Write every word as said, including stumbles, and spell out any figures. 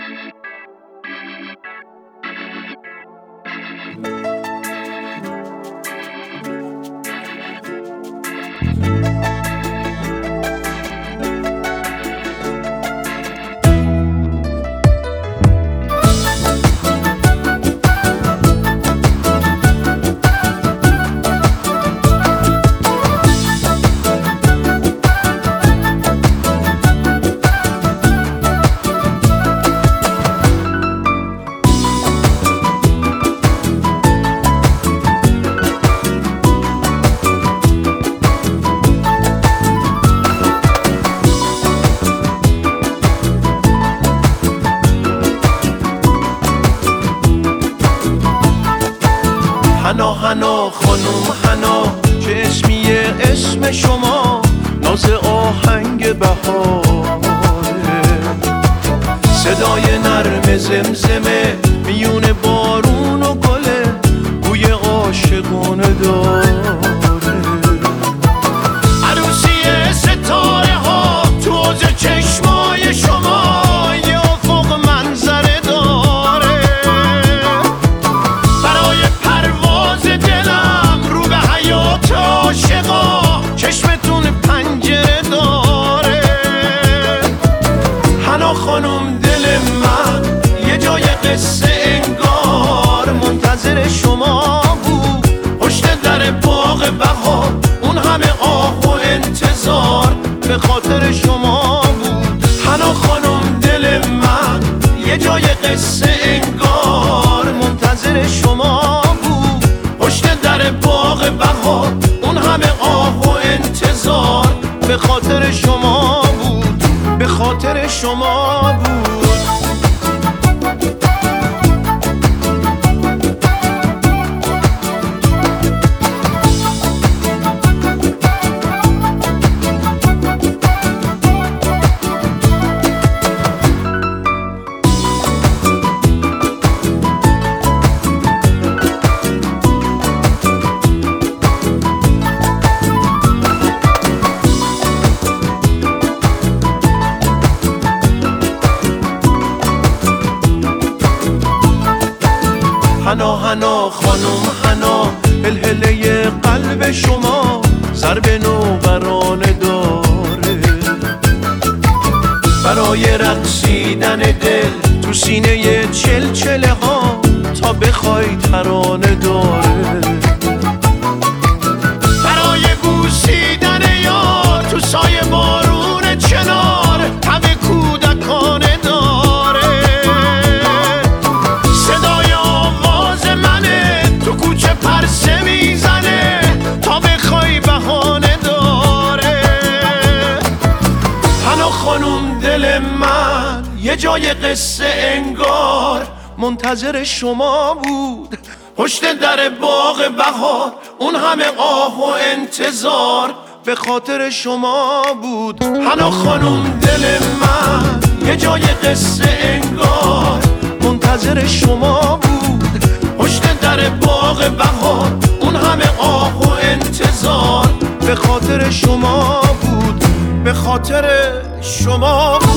حنا حنا خانم حنا چشمیه اسم شما ناز آهنگ بهاره صدای نرم زمزمه میون بارون و گله بوی عاشقانه داره عروسی ستاره ها تو حوض چشمای شما یه افق منظره داره برای پرواز دلم رو به حیات عاشقا چشمتون پنجره داره حنا خانم دل من یه جای قصه انگار منتظر شما بود پشت در باغ بهار اون همه آه و انتظار به خاطر شما بود حنا خانم دل من یه جای قصه انگار منتظر شما بود پشت در باغ بهار اون همه آه و انتظار به خاطر شما بود به خاطر شما بود حنا حنا خانم حنا هلهله قلب شما ضرب نوبرانه داره برای رقصیدن دل تو سینه چلچله ها تا بخوای ترانه داره برای بوسیدن یار تو سایه بارون چنار تب کودکانه داره صدای آواز منه تو کوچه پرسه میزنه تا بخوای بهانه داره حنا خانم دل من یه جای قصه انگار منتظر شما بود پشت در باغ بهار اون همه آه و انتظار به خاطر شما بود حنا خانم دل من یه جای قصه انگار منتظر شما بود پشت در باغ بهار اون همه آه و انتظار به خاطر شما بود به خاطر شما بود